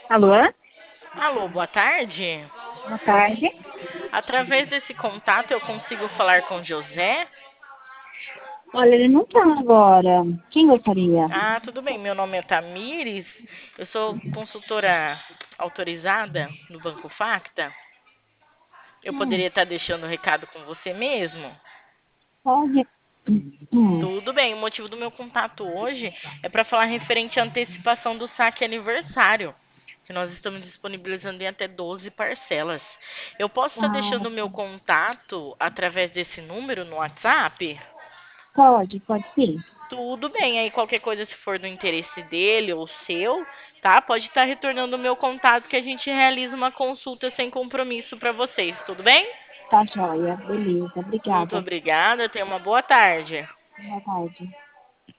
Alô? Alô, boa tarde. Boa tarde. Através desse contato eu consigo falar com José? Olha, ele não tá agora. Quem gostaria? Ah, tudo bem. Meu nome é Tamires. Eu sou consultora autorizada no Banco Facta. Eu Hum, poderia estar deixando o recado com você mesmo? pode. Hum. Tudo bem. O motivo do meu contato hoje é para falar referente à antecipação do saque aniversário, que nós estamos disponibilizando em até 12 parcelas. Eu posso estar Ah, deixando o meu contato através desse número no WhatsApp? pode sim. Tudo bem, aí qualquer coisa, se for do interesse dele ou seu, tá? Pode estar retornando o meu contato que a gente realiza uma consulta sem compromisso para vocês, tudo bem? Tá joia. Beleza. Muito Obrigada. obrigada, tenha uma boa tarde. Boa tarde.